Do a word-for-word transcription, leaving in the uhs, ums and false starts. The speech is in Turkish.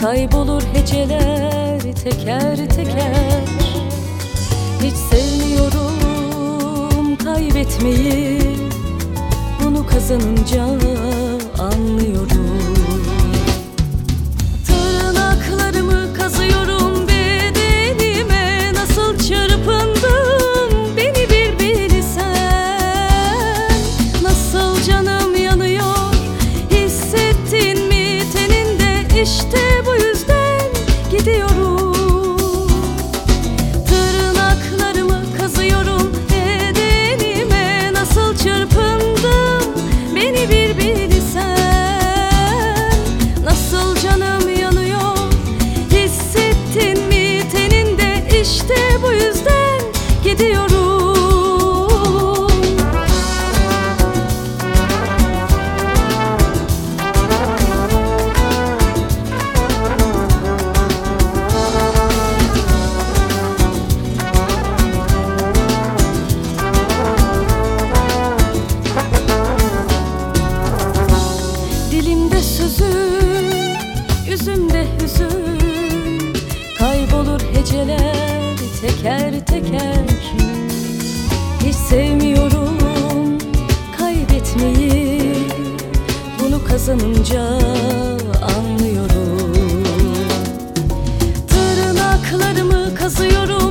Kaybolur heceler teker teker. Hiç sevmiyorum kaybetmeyi, bunu kazanınca anlıyorum. Tırnaklarımı kazıyorum bedenime, nasıl çırpındım beni bir bilsen. Nasıl canım yanıyor, hissettin mi teninde? İşte bu yüzden gidiyorum. Tırnaklarımı kazıyorum bedenime, nasıl çırpındım beni bir bilsen. Nasıl canım yanıyor, hissettin mi teninde? İşte bu yüzden gidiyorum. Dilimde sözün, yüzümde hüzün, kaybolur heceler teker teker. Hiç sevmiyorum kaybetmeyi, bunu kazanınca anlıyorum. Tırnaklarımı kazıyorum